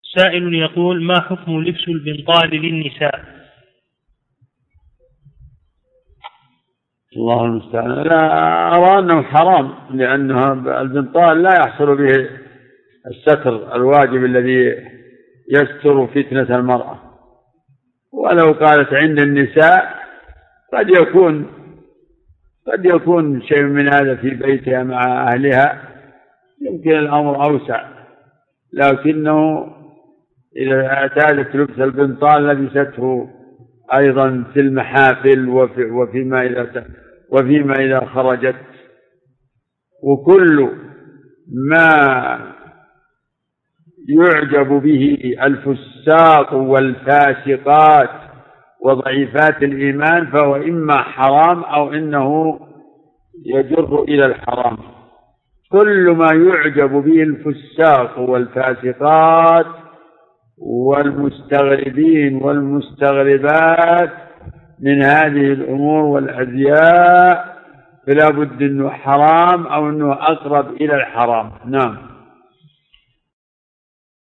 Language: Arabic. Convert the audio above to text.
سائل يقول: ما حكم لبس البنطال للنساء؟ الله المستعان. لا أرى أنه حرام، لأنه البنطال لا يحصل به الستر الواجب الذي يستر فتنة المرأة. ولو قالت عند النساء قد يكون شيء من هذا في بيتها مع أهلها، يمكن الأمر أوسع، لكنه إذا اعتادت لبس البنطال لبسته أيضا في المحافل وفيما إذا خرجت. وكل ما يعجب به الفساق والفاسقات وضعيفات الإيمان فهو إما حرام أو إنه يجر إلى الحرام. كل ما يعجب به الفساق والفاسقات والمستغربين والمستغربات من هذه الأمور والأزياء فلا بد أنه حرام أو أنه أقرب إلى الحرام. نعم.